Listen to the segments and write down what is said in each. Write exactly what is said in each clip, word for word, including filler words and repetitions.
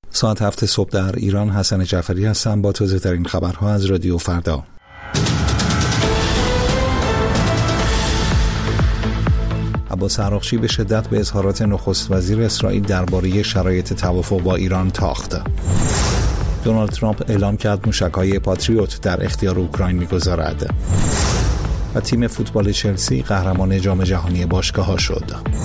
ساعت هفت صبح در ایران. حسن جعفری هستم با تازه ترین خبرها از رادیو فردا. عباس عراقچی به شدت به اظهارات نخست وزیر اسرائیل درباره شرایط توافق با ایران تاخت. دونالد ترامپ اعلام کرد موشک‌های پاتریوت در اختیار اوکراین می‌گذارد. و تیم فوتبال چلسی قهرمان جام جهانی باشگاه‌ها شد.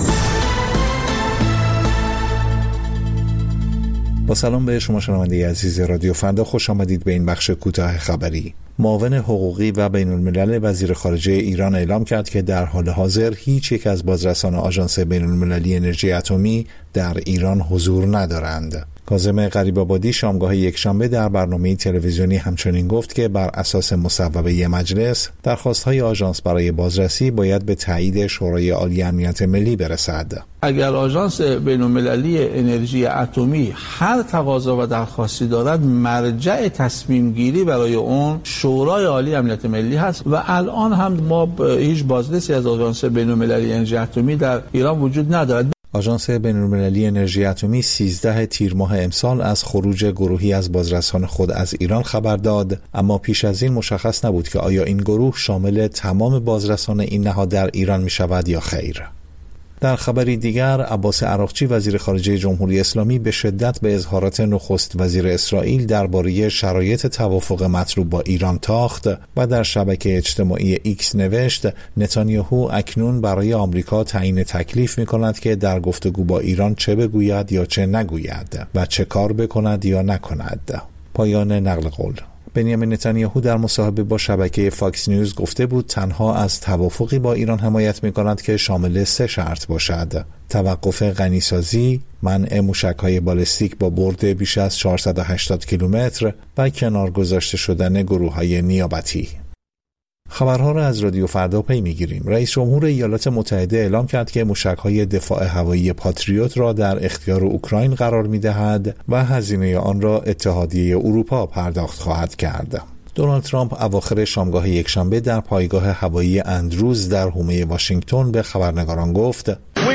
با سلام به شما شنونده عزیز رادیو فردا، خوش آمدید به این بخش کوتاه خبری. معاون حقوقی و بین الملل وزیر خارجه ایران اعلام کرد که در حال حاضر هیچ یک از بازرسان آژانس بین المللی انرژی اتمی در ایران حضور ندارند. کاظم غریب‌آبادی شامگاه یکشنبه در برنامه تلویزیونی همچنین گفت که بر اساس مصوبه مجلس درخواست‌های آژانس برای بازرسی باید به تایید شورای عالی امنیت ملی برسد. اگر آژانس بین‌المللی انرژی اتمی هر تقاضا و درخواستی دارد، مرجع تصمیم گیری برای اون شورای عالی امنیت ملی هست و الان هم ما هیچ بازرسی از آژانس بین‌المللی انرژی اتمی در ایران وجود ندارد. آژانس بین‌المللی انرژی اتمی سیزده تیر ماه امسال از خروج گروهی از بازرسان خود از ایران خبر داد، اما پیش از این مشخص نبود که آیا این گروه شامل تمام بازرسان این نهاد در ایران می شود یا خیر. در خبری دیگر، عباس عراقچی وزیر خارجه جمهوری اسلامی به شدت به اظهارات نخست وزیر اسرائیل درباره شرایط توافق مطلوب با ایران تاخت و در شبکه اجتماعی ایکس نوشت نتانیاهو اکنون برای آمریکا تعیین تکلیف می‌کند که در گفتگو با ایران چه بگوید یا چه نگوید و چه کار بکند یا نکند. پایان نقل قول. بنیامین نتانیاهو در مصاحبه با شبکه فاکس نیوز گفته بود تنها از توافقی با ایران حمایت می‌کند که شامل سه شرط باشد: توقف غنیسازی، منع موشک‌های بالستیک با برد بیش از چهارصد و هشتاد کیلومتر و کنار گذاشته شدن گروه‌های نیابتی. خبرها را از رادیو فردا پی می‌گیریم. رئیس جمهور ایالات متحده اعلام کرد که موشک‌های دفاع هوایی پاتریوت را در اختیار اوکراین قرار می‌دهد و هزینه آن را اتحادیه اروپا پرداخت خواهد کرد. دونالد ترامپ اواخر شامگاه یکشنبه در پایگاه هوایی اندروز در حومه واشنگتن به خبرنگاران گفت: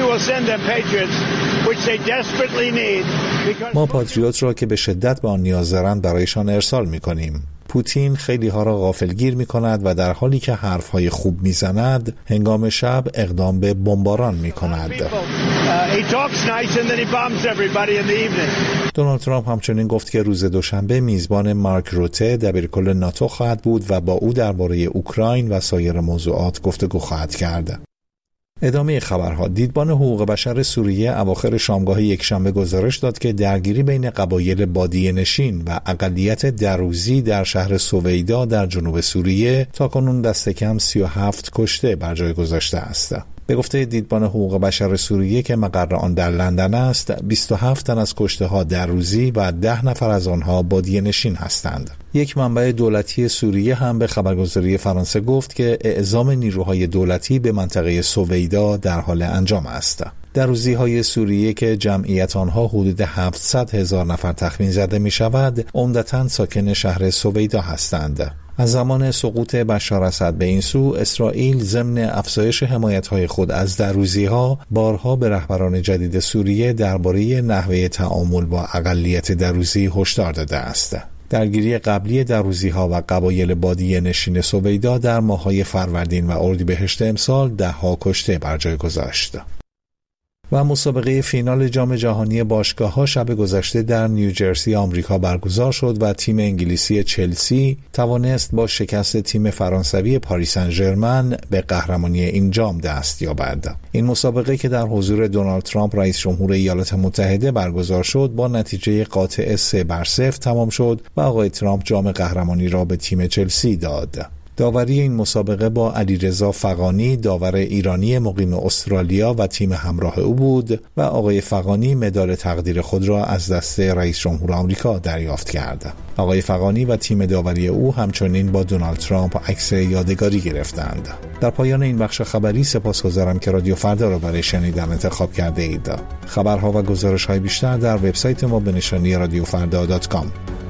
ما پاتریوت را که به شدت به آن نیاز دارند برایشان ارسال می‌کنیم. پوتین خیلی ها را غافلگیر می کند و در حالی که حرف های خوب می زند هنگام شب اقدام به بمباران می کند. دونالد ترامپ همچنین گفت که روز دوشنبه میزبان مارک روته دبیرکل ناتو خواهد بود و با او درباره اوکراین و سایر موضوعات گفتگو خواهد کرد. ادامه خبرها. دیدبان حقوق بشر سوریه اواخر شامگاه یکشنبه گزارش داد که درگیری بین قبایل بادیه نشین و اقلیت دروزی در شهر سویدا در جنوب سوریه تاکنون دست کم سی و هفت کشته بر جای گذاشته است. به گفته دیدبان حقوق بشر سوریه که مقر آن در لندن است، بیست و هفت تن از کشته ها دروزی و ده نفر از آنها بادیه نشین هستند. یک منبع دولتی سوریه هم به خبرگزاری فرانسه گفت که اعزام نیروهای دولتی به منطقه سویدا در حال انجام است. دروزی‌های سوریه که جمعیت آنها حدود هفتصد هزار نفر تخمین زده می شود، عمدتاً ساکن شهر سویدا هستند. از زمان سقوط بشار اسد به این سو، اسرائیل ضمن افزایش حمایت‌های خود از دروزی‌ها بارها به رهبران جدید سوریه درباره نحوه تعامل با اقلیت دروزی هشدار داده است. درگیری قبلی دروزی‌ها و قبایل بادیه نشین سویدا در ماه‌های فروردین و اردیبهشت امسال ده‌ها کشته بر جای گذاشت. و مسابقه فینال جام جهانی باشگاه‌ها شب گذشته در نیوجرسی آمریکا برگزار شد و تیم انگلیسی چلسی توانست با شکست تیم فرانسوی پاریس سن ژرمن به قهرمانی این جام دست یابد. این مسابقه که در حضور دونالد ترامپ رئیس جمهور ایالات متحده برگزار شد با نتیجه قاطع سه بر صفر تمام شد و آقای ترامپ جام قهرمانی را به تیم چلسی داد. داوری این مسابقه با علیرضا فغانی داور ایرانی مقیم استرالیا و تیم همراه او بود و آقای فغانی مدال تقدیر خود را از دست رئیس جمهور آمریکا دریافت کرد. آقای فغانی و تیم داوری او همچنین با دونالد ترامپ عکس یادگاری گرفتند. در پایان این بخش خبری سپاسگزارم که رادیو فردا را برای شنیدن انتخاب کرده اید. خبرها و گزارش‌های بیشتر در وبسایت ما به نشانی رادیو فردا دات کام.